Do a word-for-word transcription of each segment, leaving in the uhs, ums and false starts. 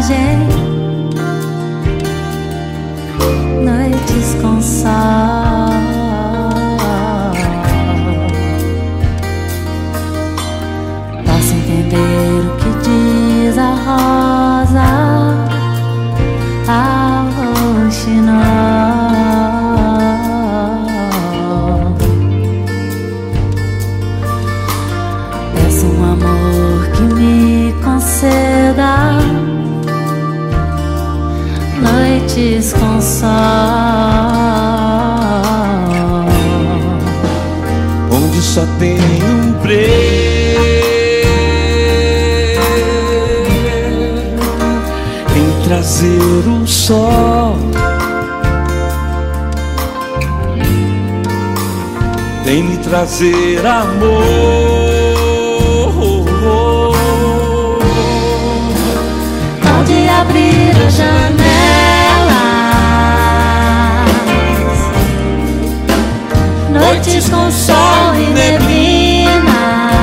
viagem, noites com sol. Posso entender o que diz a rosa ao roxinol. Peço um amor que me conceda noites com sol, onde só tem um preto em trazer o sol, em me trazer amor. Pode abrir as janelas, noites com sol e neblina.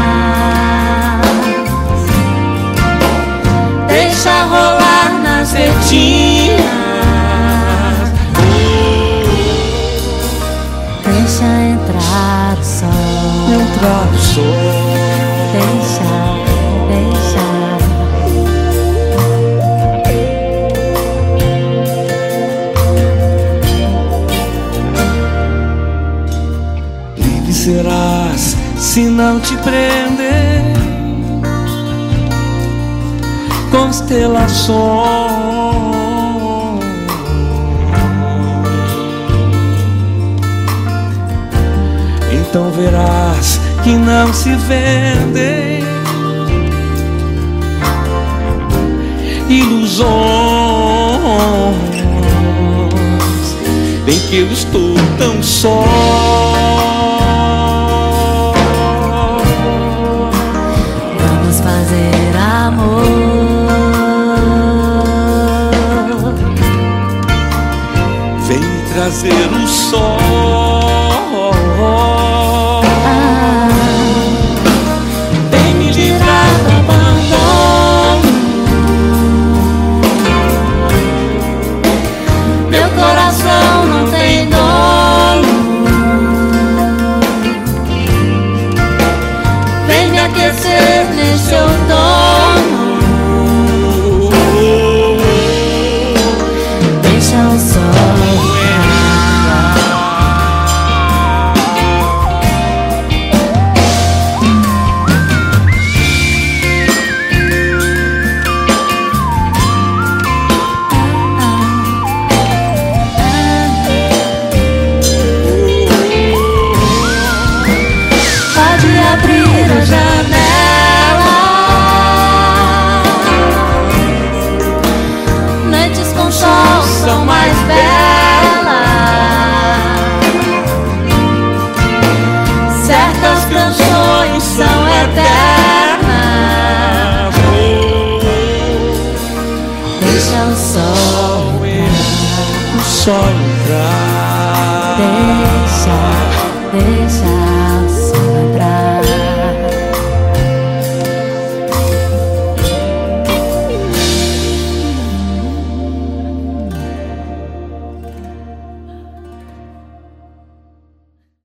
Deixa rolar nas retinas, deixa entrar o sol, Entrar o sol. deixa, deixa. Livre serás se não te prender constelações. Então verás que não se vendem ilusões. Bem que eu estou tão só. Vamos fazer amor, Vem me trazer o sol. ah, Vem me livrar do abandono. meu coração não tem dono. Vem me aquecer nesse outono, deixa o sol entrar. Pode abrir a janela, noites com sol são mais belas. Certas canções são eternas. Deixa o sol O sol entrar. entrar, deixa, deixa.